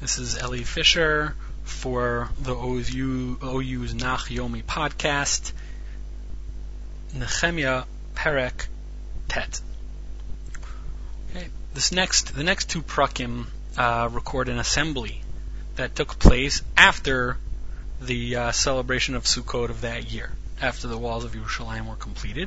This is Eli Fisher for the OU's Nach Yomi podcast, Nehemiah Perek Tet. Okay. The next two prakim record an assembly that took place after the celebration of Sukkot of that year, after the walls of Yerushalayim were completed.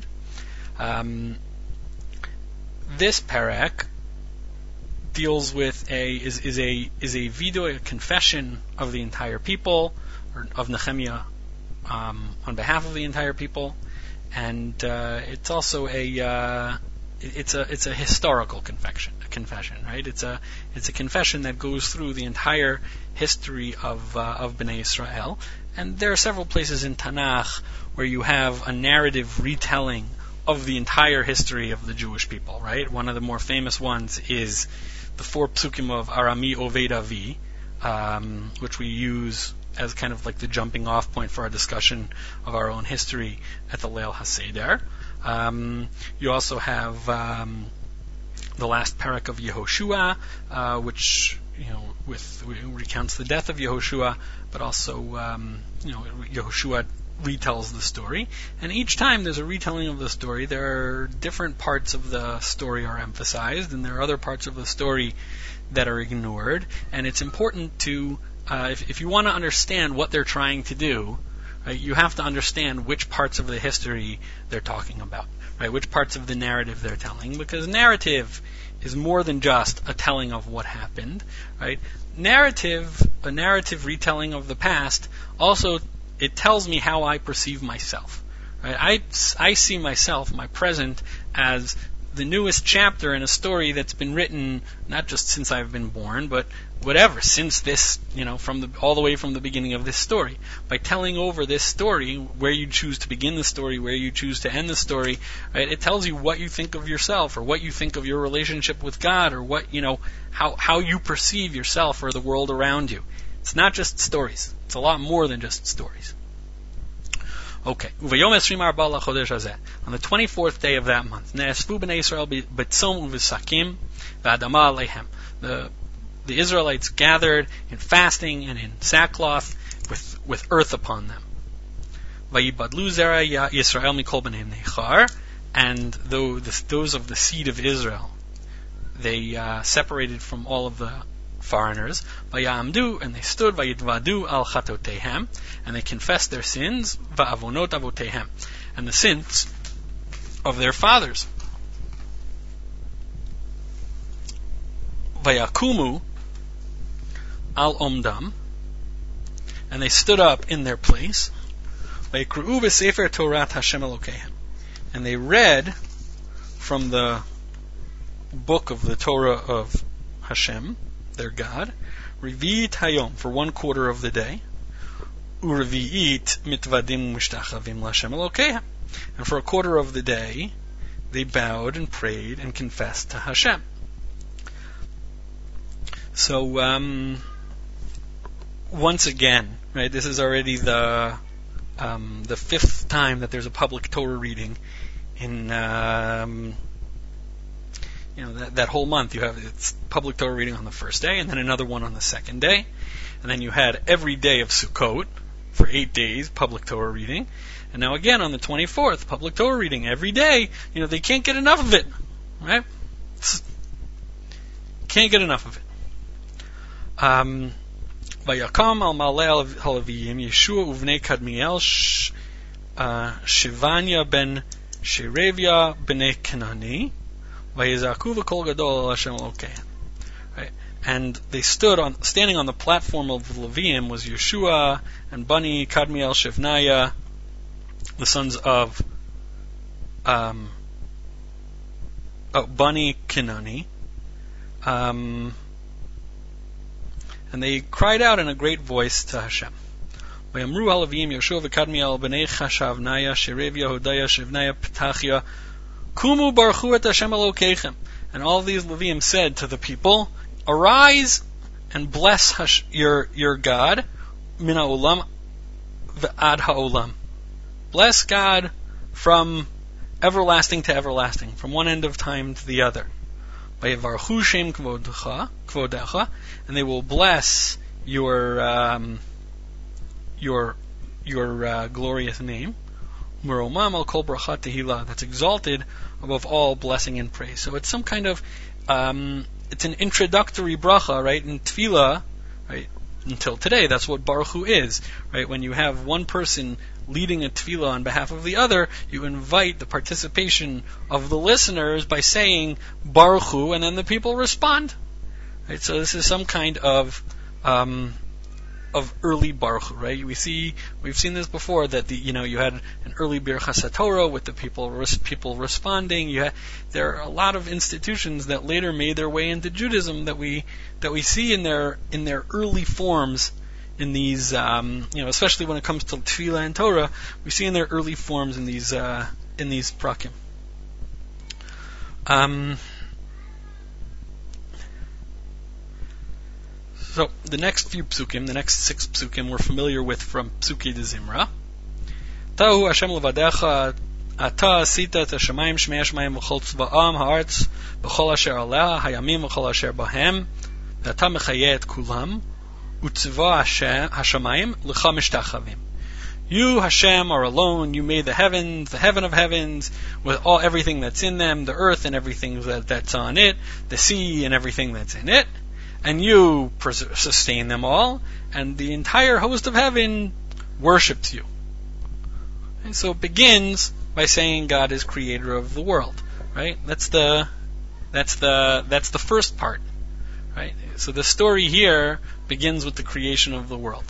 This perek deals with a vidoy, a confession of the entire people, or of Nehemiah on behalf of the entire people, and it's also it's a historical confession, right? It's a confession that goes through the entire history of Bnei Israel, and there are several places in Tanakh where you have a narrative retelling of the entire history of the Jewish people, right? One of the more famous ones is the 4 psukim of Arami Oved Avi, which we use as kind of like the jumping off point for our discussion of our own history at the Leil HaSeder. You also have the last parak of Yehoshua, which recounts the death of Yehoshua, but also Yehoshua retells the story, and each time there's a retelling of the story, there are different parts of the story are emphasized, and there are other parts of the story that are ignored. And it's important to, if you want to understand what they're trying to do, right, you have to understand which parts of the history they're talking about, right? Which parts of the narrative they're telling, because narrative is more than just a telling of what happened, right? A narrative retelling of the past also, it tells me how I perceive myself. Right? I see myself, my present, as the newest chapter in a story that's been written not just since I've been born, but whatever, since this, all the way from the beginning of this story. By telling over this story, where you choose to begin the story, where you choose to end the story, right, it tells you what you think of yourself, or what you think of your relationship with God, or what, how you perceive yourself or the world around you. It's not just stories. It's a lot more than just stories. Okay. On the 24th day of that month, the Israelites gathered in fasting and in sackcloth with earth upon them. And those of the seed of Israel, they separated from all of the foreigners, vayamdu, and they stood, vayidvadu al chatotehem, and they confessed their sins, va'avonot avotehem, and the sins of their fathers. Vayakumu al omdam, and they stood up in their place, vayikru'u v'sefer Torat Hashem Elokehem, and they read from the book of the Torah of Hashem, their God, Revi'it Hayom, for 1/4 of the day, Urevi'it mitvadim mishtachavim l'Hashem Elokehem, and for 1/4 of the day, they bowed and prayed and confessed to Hashem. So, once again, right, this is already the 5th time that there's a public Torah reading in that whole month. You have it's public Torah reading on the first day, and then another one on the second day, and then you had every day of Sukkot for 8 days public Torah reading, and now again on the 24th public Torah reading every day. They can't get enough of it, right? Can't get enough of it. Vayakam al malei halaviyim Yeshua uvnei Kadmiel Shivanya ben Sherebia bnei Kenani. Right, and they standing on the platform of the Leviim was Yeshua and Bani, Kadmiel, Shivnaya, the sons of Bani Kenani, and they cried out in a great voice to Hashem. Vayamru halavim Yeshua v'Kadmiel b'nei Chashavnaya Sherebia Hodaya Shivnaya Petachia Kumu baruchu et Hashem Elokeichem. And all these Leviim said to the people, arise and bless your God, min ha'olam v'ad ha'olam. Bless God from everlasting to everlasting, from one end of time to the other. Vayevarchu Shem Kvodecha, and they will bless your glorious name. Meromam al kol bracha tehila, that's exalted above all blessing and praise. So it's some kind of it's an introductory bracha, right? In tefillah, right? Until today, that's what Baruch Hu is, right? When you have one person leading a tefillah on behalf of the other, you invite the participation of the listeners by saying Baruch Hu, and then the people respond, right? So this is some kind of early Baruch Hu, right? We've seen this before, that you had an early Birchas HaTorah with the people responding. There are a lot of institutions that later made their way into Judaism that we see in their early forms in these, especially when it comes to Tefillah and Torah, we see in their early forms in these prakim. So the next few psukim, the next 6 psukim, we're familiar with from Psukei de Zimra. Tahu Hashem levadecha, ata asita et hashamayim shmei hashamayim v'chol tzva'am ha'aretz v'chol asher aleh hayamim v'chol asher bahem v'ata mechayeh et kulam u'tzva hashamayim l'cha mishtachavim. You, Hashem, are alone. You made the heavens, the heaven of heavens, with everything that's in them, the earth and everything that's on it, the sea and everything that's in it. And you sustain them all, and the entire host of heaven worships you. And so it begins by saying God is creator of the world, right? That's the first part, right? So the story here begins with the creation of the world.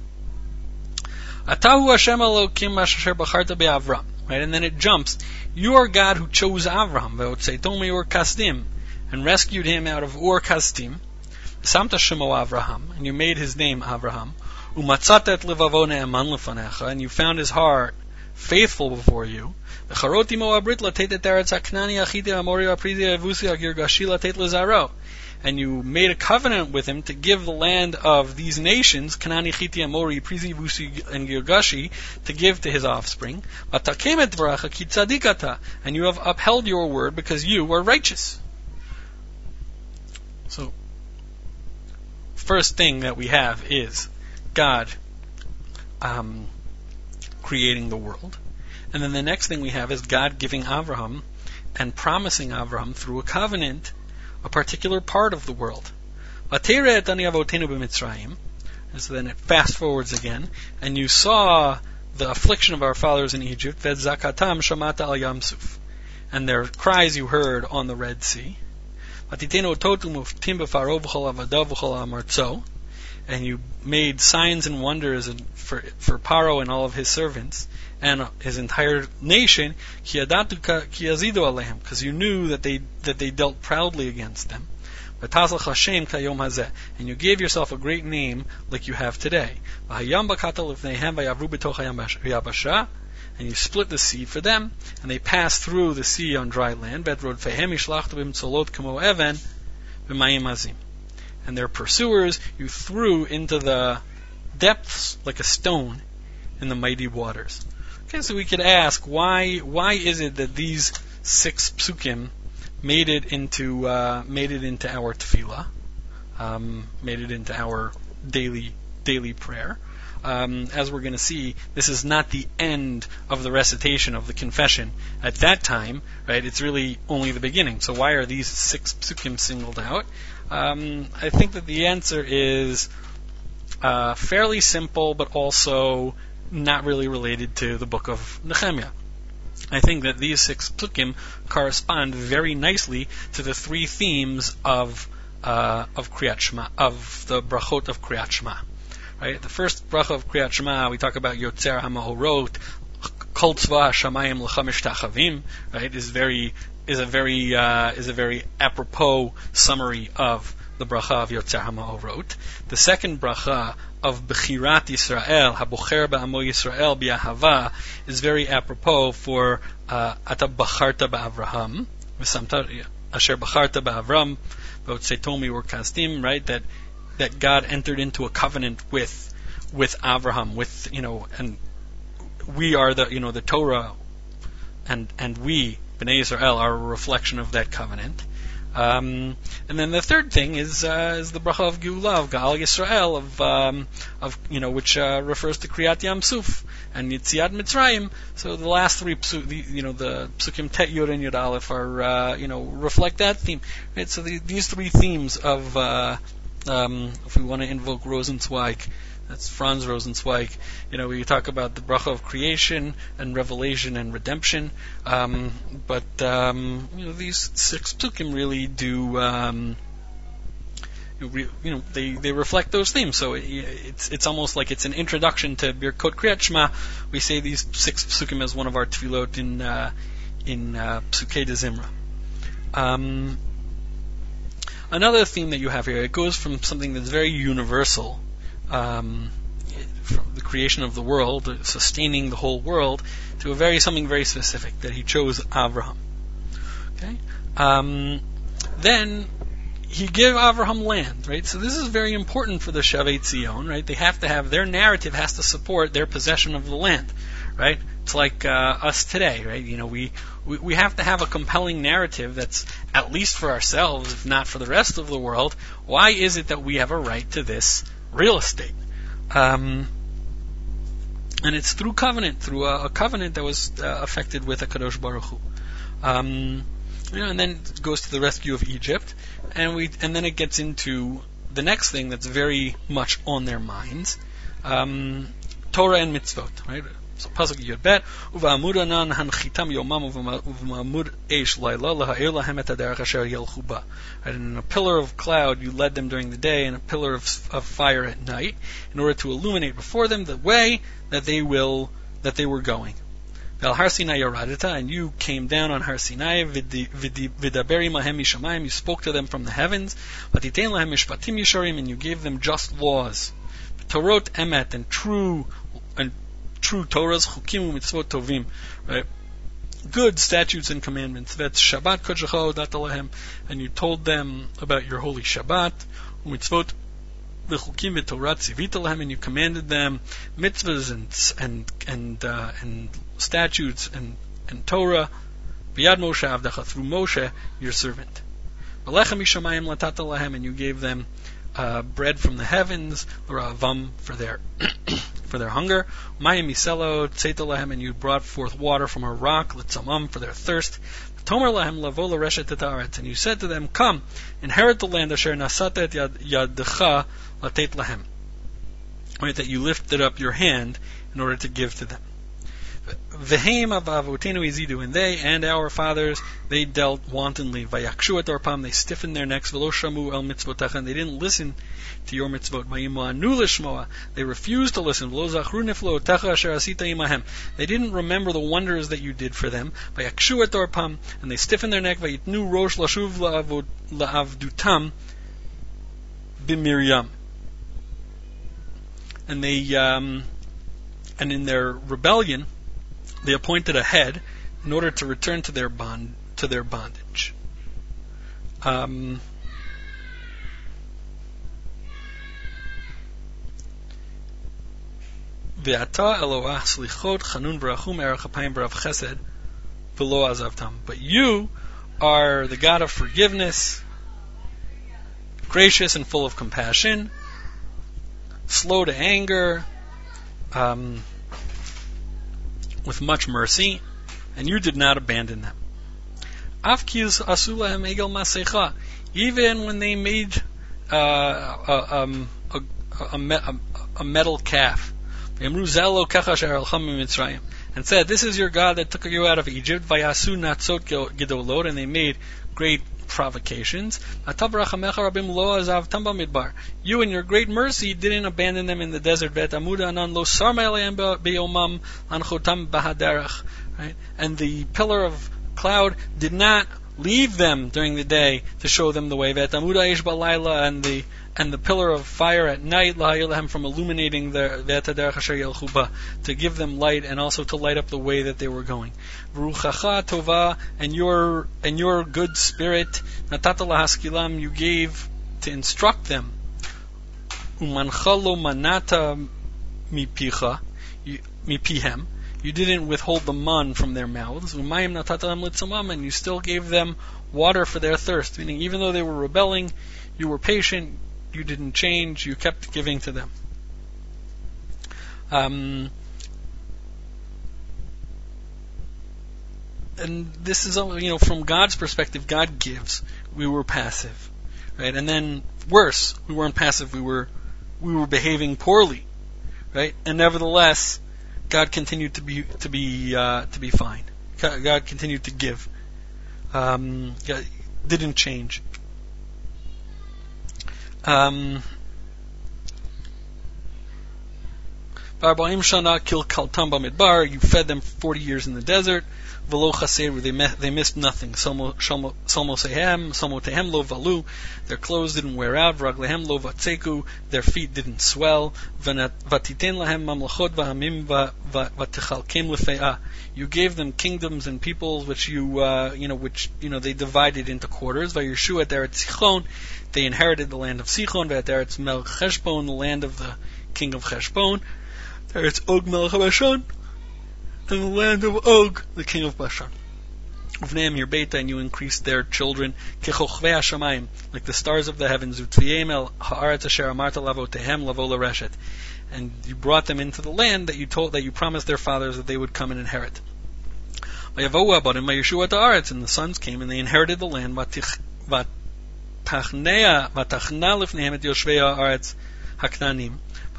Atahu Hashem Elokim asher bacharta be'Avram, right? And then it jumps. You are God who chose Avram, ve'otzeitom Ur Kasdim, and rescued him out of Ur Kasdim. Samta Shemo Avraham, and you made his name Avraham. Umatzat et levavo ne'eman lefanecha, and you found his heart faithful before you. V'charoti mo abrit latet et eretz haknani achiti amori aprizi avusi agirgashi latet lezaro, and you made a covenant with him to give the land of these nations, Kanani, Chiti, Amori, Prizi, Vusi, and Girgashi, to give to his offspring. V'takem et dvaracha ki tzadikata, and you have upheld your word because you were righteous. So, first thing that we have is God creating the world. And then the next thing we have is God giving Avraham and promising Avraham through a covenant a particular part of the world. And so then it fast forwards again, and you saw the affliction of our fathers in Egypt, and their cries you heard on the Red Sea. And you made signs and wonders for Paro and all of his servants and his entire nation, because you knew that they dealt proudly against them. And you gave yourself a great name like you have today. And you split the sea for them, and they passed through the sea on dry land. And their pursuers you threw into the depths like a stone in the mighty waters. Okay, so we could ask, why is it that these 6 psukim made it into our tefillah, made it into our daily prayer? As we're going to see, this is not the end of the recitation of the confession at that time, right? It's really only the beginning. So why are these 6 psukim singled out? I think that the answer is fairly simple, but also not really related to the book of Nehemiah. I think that these 6 psukim correspond very nicely to the 3 themes of Kriyat Shema, of the brachot of Kriyat Shema. Right? The first bracha of Kriyat Shema, we talk about Yotzer HaMahorot, Kol Tzva HaShamayim L'cha Mishtachavim, right? Is a very apropos summary of the bracha of Yotzer HaMahorot. The second bracha of Bechirat Yisrael, Habocher Ba'amo Yisrael B'Yahava, is very apropos for Ata Bacharta Ba'Avraham, V'samta Asher Bacharta Ba'Avram, V'otzeitom Ur Kasdim, right? That God entered into a covenant with Avraham, and we are the Torah, and we, Bnei Yisrael, are a reflection of that covenant. And then the third thing is the bracha of Geula, of Gaal Yisrael, of which refers to Kriyat Yam Suf and Yitziat Mitzrayim. So the last three the Psukim Tet Yud and Yud Aleph are reflect that theme. Right? So these three themes of if we want to invoke Rosenzweig, that's Franz Rosenzweig. We talk about the bracha of creation and revelation and redemption. But these six psukim really do. They reflect those themes. So it's almost like it's an introduction to Birkot Kriyat Shema. We say these six psukim as one of our tefillot in Psukei de Zimra. Another theme that you have here, it goes from something that's very universal, from the creation of the world, sustaining the whole world, to something very specific, that he chose Avraham. Okay? Then he gave Avraham land, right? So this is very important for the Shavei Tzion, right? They have to have, their narrative has to support their possession of the land, right? It's like us today, right? We have to have a compelling narrative that's, at least for ourselves, if not for the rest of the world, why is it that we have a right to this real estate? And it's through covenant, through a covenant that was affected with HaKadosh Baruch Hu. And then it goes to the rescue of Egypt, and then it gets into the next thing that's very much on their minds, Torah and mitzvot, right? So pasuk Yud Bet, uva'amud anan hanchitam yomam uva'amud eish laila laha'ir lahem et haderech asher yelchu ba. And in a pillar of cloud you led them during the day, and a pillar of fire at night, in order to illuminate before them the way that they were going. Vel Har Sinai yaradita, and you came down on Har Sinai, vidaberi mahem mishamayim, you spoke to them from the heavens, vatitein lahem mishpatim yisharim, and you gave them just laws, Torot emet, and true Torahs, chukim u'mitzvot tovim, right? Good statutes and commandments. That's Shabbat kodesh lahem, and you told them about your holy Shabbat, u'mitzvot v'chukim v'torah tzivita lahem, and you commanded them mitzvahs and statutes and Torah. B'yad Moshe avdecha, through Moshe your servant. V'lechem mishamayim latata lahem, and you gave them bread from the heavens, l'ra'avam, for their hunger, mayim miselo tzeta lahem, and you brought forth water from a rock, l'tzamam, for their thirst. Tomer lahem lavo l'reshet et haaretz, and you said to them, come, inherit the land asher nasata et yadcha latet lahem, right, that you lifted up your hand in order to give to them. V'heim avavotenu izidu, and they and our fathers, they dealt wantonly. Vayakshu et orpam, they stiffened their necks. V'lo shamu el mitzvotecha, and they didn't listen to your mitzvot. Vayimanu lishmoa, they refused to listen. V'lo zachru niflotecha asher asita imahem, they didn't remember the wonders that you did for them. Vayakshu et orpam, and they stiffened their neck. Vayitnu rosh lashuv la'avdutam b'Miriam, and they and in their rebellion, they appointed a head in order to return to their bondage. Ve'ata Eloah slichot chanun v'rachum erech hapayim v'rav chesed v'lo azavtam. But you are the God of forgiveness, gracious and full of compassion, slow to anger, with much mercy, and you did not abandon them. Afkiz asulahem egel masecha, even when they made a metal calf, and said, "This is your God that took you out of Egypt." Vayasu natzot gedolot, and they made great provocations. You in your great mercy didn't abandon them in the desert. Right? And the pillar of cloud did not leave them during the day to show them the way. And the pillar of fire at night, from illuminating to give them light and also to light up the way that they were going. V'ruchacha tova, and your good spirit, natata lahaskilam, you gave to instruct them. Umanchalo manata mipihem, You didn't withhold the man from their mouths. And you still gave them water for their thirst. Meaning, even though they were rebelling, you were patient, you didn't change, you kept giving to them. And this is, from God's perspective, God gives. We were passive, right? And then worse, we weren't passive. We were behaving poorly, right? And nevertheless, God continued to be fine. God continued to give. God didn't change. You fed them for 40 years in the desert. They missed nothing. Their clothes didn't wear out. Their feet didn't swell. You gave them kingdoms and peoples, which they divided into quarters. They inherited the land of Sichon, the land of the king of Cheshbon. There it's Og Melech Bashan, and the land of Og, the king of Bashan. Uvneim your beta, and you increased their children, kechochvei hashamayim, like the stars of the heavens, utviyem el haaretz asher amarta lavotehem lavo lareshet, and you brought them into the land that you promised their fathers that they would come and inherit. Vayavohu abadim vayeshu at haaretz, and the sons came and they inherited the land. Vatachna lifnehem et yoshvei haaretz haknanim.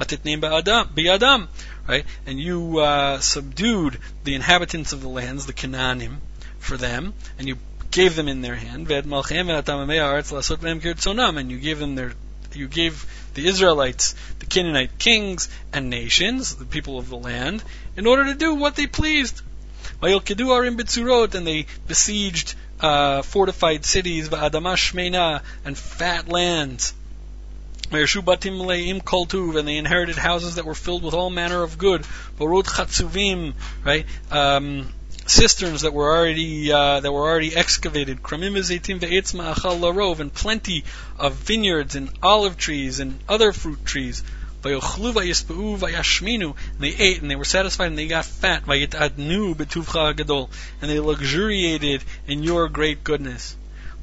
Right? And you subdued the inhabitants of the lands, the Canaanim, for them, and you gave them in their hand. And you gave the Israelites, the Canaanite kings and nations, the people of the land, in order to do what they pleased. And they besieged fortified cities, and fat lands. And they inherited houses that were filled with all manner of good. Right? Cisterns that were already excavated. And plenty of vineyards and olive trees and other fruit trees. And they ate and they were satisfied and they got fat. And they luxuriated in your great goodness.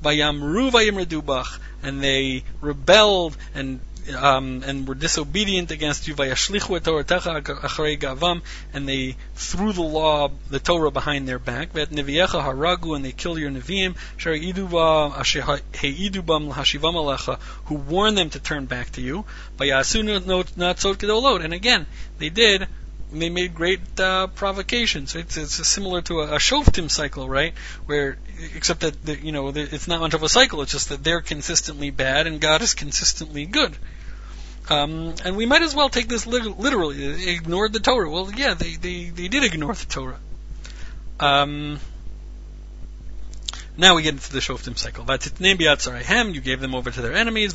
And they rebelled and were disobedient against you. And they threw the Torah behind their back. And they killed your Nevi'im, who warned them to turn back to you. And again, they made great provocations. It's similar to a Shoftim cycle, right? Except that it's not much of a cycle. It's just that they're consistently bad and God is consistently good. And we might as well take this literally. They ignored the Torah. Well, yeah, they did ignore the Torah. Now we get into the Shoftim cycle. You gave them over to their enemies.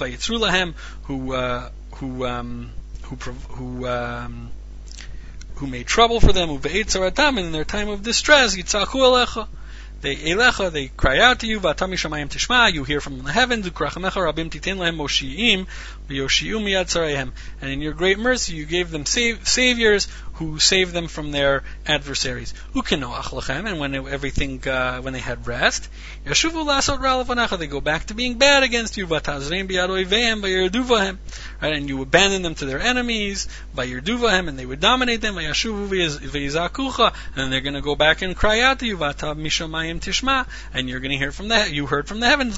Who made trouble for them, and in their time of distress, they cry out to you, you hear from the heavens, and in your great mercy you gave them saviors who saved them from their adversaries. And when they had rest, they go back to being bad against you, right? And you abandon them to their enemies, and they would dominate them, and they're going to go back and cry out to you, and you're going to hear from you heard from the heavens,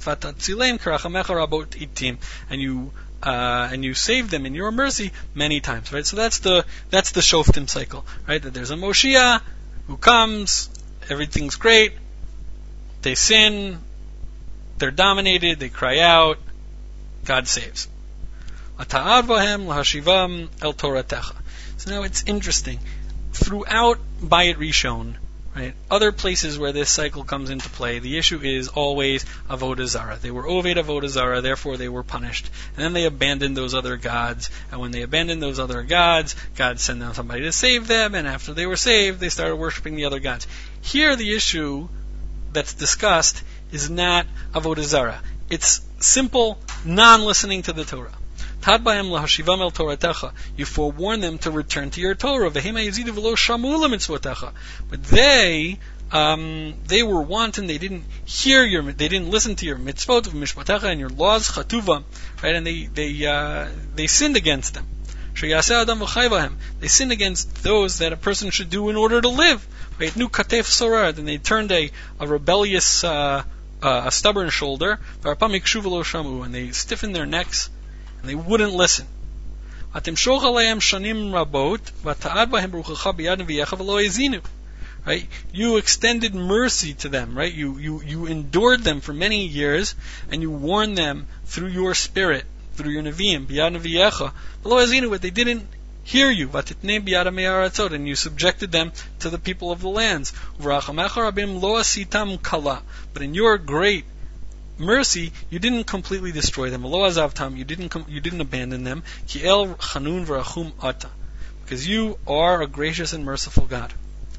and you saved them in your mercy many times, right? So that's the Shoftim cycle, right? That there's a Moshiach who comes, everything's great, they sin, they're dominated, they cry out, God saves. So now it's interesting. Throughout Bayit Rishon, right, other places where this cycle comes into play, the issue is always Avodah Zarah. They were Oved Avodah Zarah, therefore they were punished. And then they abandoned those other gods. And when they abandoned those other gods, God sent down somebody to save them, and after they were saved, they started worshiping the other gods. Here the issue that's discussed is not Avodah Zarah. It's simple non-listening to the Torah. Tad b'hem lahashivam el Toratecha. You forewarn them to return to your Torah. V'hem hayazidu v'lo shamu lemitzvotecha. But they were wanton. They didn't they didn't listen to your mitzvot of mishpatecha and your laws chatuva, right? And they sinned against them. Sheyaseh adam v'chai. They sinned against those that a person should do in order to live. Right? Nu katef sorad, and they turned a rebellious, a stubborn shoulder. V'arpam yikshu v'lo shamu, and they stiffened their necks and they wouldn't listen. Atimshoch aleim shanim rabot v'ta'ad b'hem ruchacha b'yad v'yecha v'lo ezinu. Right? You extended mercy to them, right? You endured them for many years, and you warned them through your spirit, through your neviim, b'yad v'yecha v'lo ezinu, but they didn't hear you. V'titnei b'yad me'aratzot, and you subjected them to the people of the lands. V'rachamecha rabim lo asitam kala, but in your great mercy, you didn't completely destroy them. Lo azavtam, you didn't abandon them. Ki el chanun v'rachum ata, because you are a gracious and merciful God.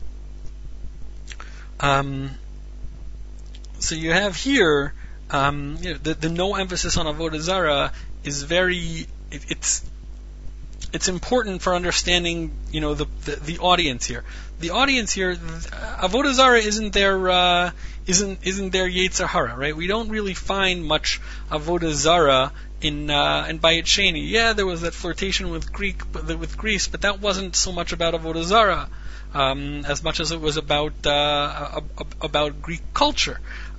So you have here the no emphasis on avodah zarah is very it's important for understanding the audience here. The audience here, avodah zarah isn't their yetzer hara, right? We don't really find much avodah zarah in Bayit Sheni. Yeah, there was that flirtation with Greece, but that wasn't so much about avodah zarah. As much as it was about Greek culture.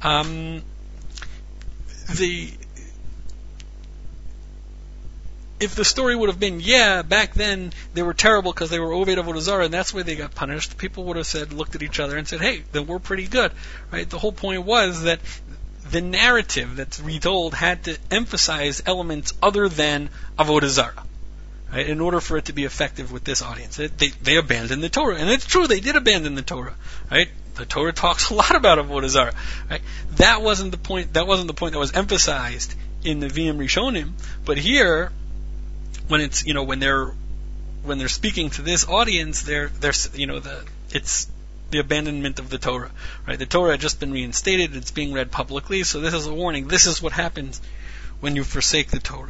If the story would have been, back then they were terrible because they were Oved Avodah Zarah, and that's why they got punished, people would have looked at each other and said, hey, then we're pretty good, right? The whole point was that the narrative that's retold had to emphasize elements other than Avodah Zarah. Right, in order for it to be effective with this audience, they abandoned the Torah, and it's true they did abandon the Torah. Right, the Torah talks a lot about avodah zarah. Right, that wasn't the point. That wasn't the point that was emphasized in the Nevi'im Rishonim. But here, when it's when they're speaking to this audience, it's the abandonment of the Torah. Right, the Torah had just been reinstated; it's being read publicly. So this is a warning. This is what happens when you forsake the Torah.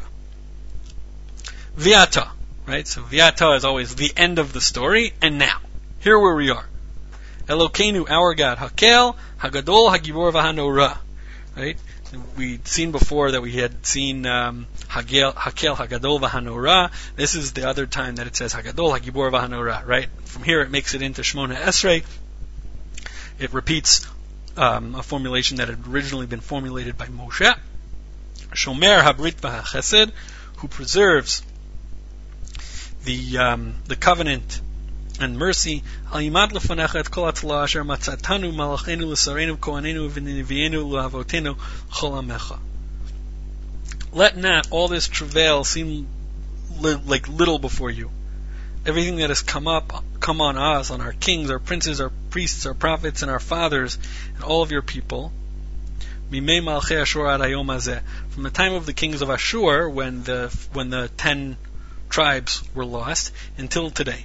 Viata, right? So Viata is always the end of the story, and now, here where we are. Elokeinu, our God, Hakel, Hagadol, Hagibor, Vahanora. Right? We'd seen before that we had seen Hakel, Hagadol, Vahanora. This is the other time that it says Hagadol, Hagibor, Vahanora. Right? From here it makes it into Shmona Esrei. It repeats a formulation that had originally been formulated by Moshe. Shomer Habrit V'Chesed, who preserves the covenant and mercy. Let not all this travail seem like little before you. Everything that has come on us, on our kings, our princes, our priests, our prophets, and our fathers, and all of your people. From the time of the kings of Ashur, when the 10 tribes were lost, until today.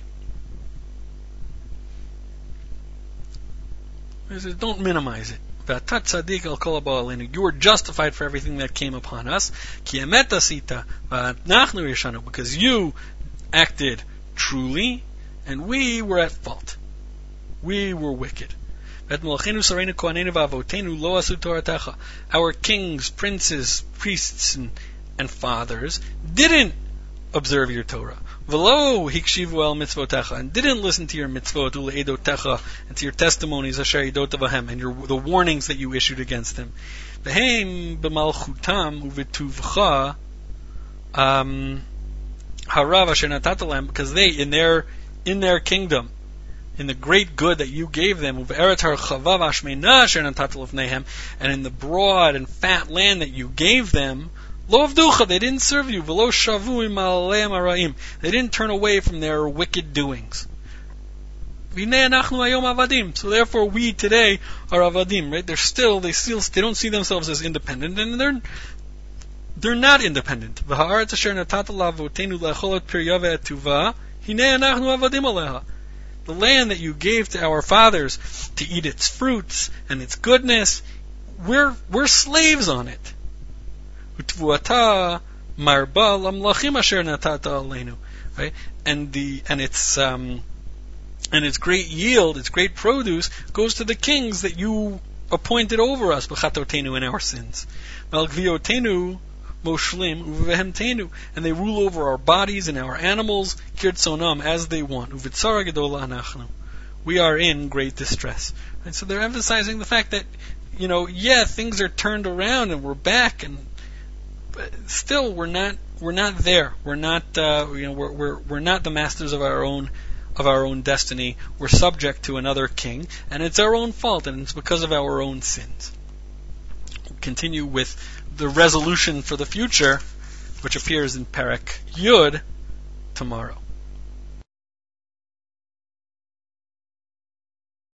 Don't minimize it. You were justified for everything that came upon us, because you acted truly, and we were at fault. We were wicked. Our kings, princes, priests, and fathers didn't observe your Torah. And didn't listen to your mitzvot and to your testimonies and the warnings that you issued against them. Because they, in their kingdom, in the great good that you gave them, and in the broad and fat land that you gave them, they didn't serve you. They didn't turn away from their wicked doings. So therefore we today are avadim, right? They don't see themselves as independent, and they're not independent. The land that you gave to our fathers to eat its fruits and its goodness, we're slaves on it. marba lamlachim asher natata aleinu, right? And its great yield, its great produce, goes to the kings that you appointed over us, b'chatotenu, in our sins. Malgviotenu moshlim uvehemtenu, and they rule over our bodies and our animals, kirtzonam, as they want. Uvitzara gedola anachnu. We are in great distress. And so they're emphasizing the fact that, things are turned around and we're back, but still we're not there. We're not we're not the masters of our own destiny. We're subject to another king, and it's our own fault, and it's because of our own sins. We'll continue with the resolution for the future, which appears in Perek Yud tomorrow.